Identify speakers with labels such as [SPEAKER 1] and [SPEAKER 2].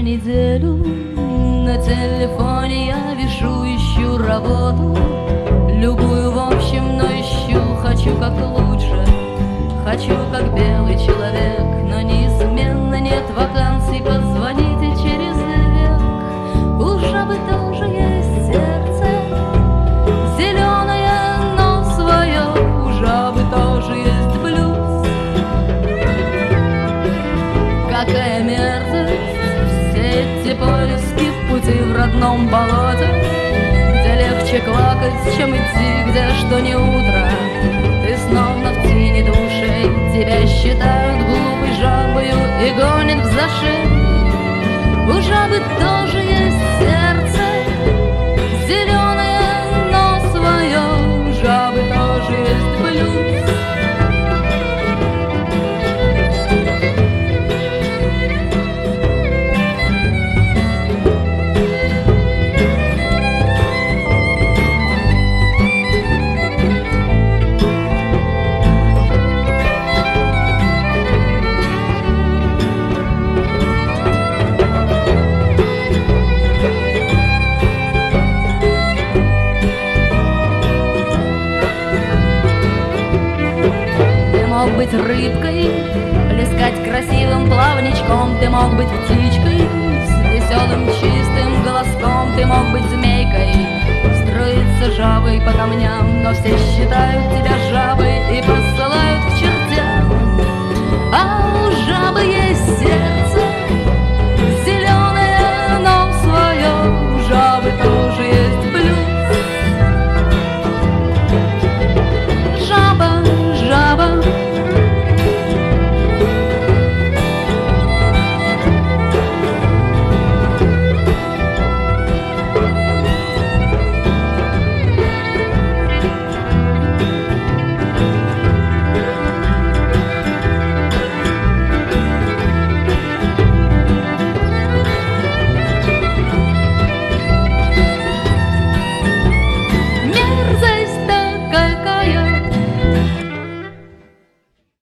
[SPEAKER 1] неделю. На телефоне я вешу, ищу работу, любую в общем, но ищу. Хочу как лучше, хочу как белый человек, но неизменно нет вакансий. Позвоните через век. У жабы тоже есть сердце, зеленое, но свое. У жабы тоже есть блюз. Какая мерзость все эти поиски пути в родном болоте, где легче квакать, чем идти, где что не утро. Ты словно в тени души, тебя считают глупой жабою и гонят в зашей. У жабы тоже есть сердце, зеленое, но свое. У жабы тоже есть блюз. Мог быть рыбкой, плескать красивым плавничком. Ты мог быть птичкой с веселым чистым голоском. Ты мог быть змейкой, строиться жабой по камням, но все считают тебя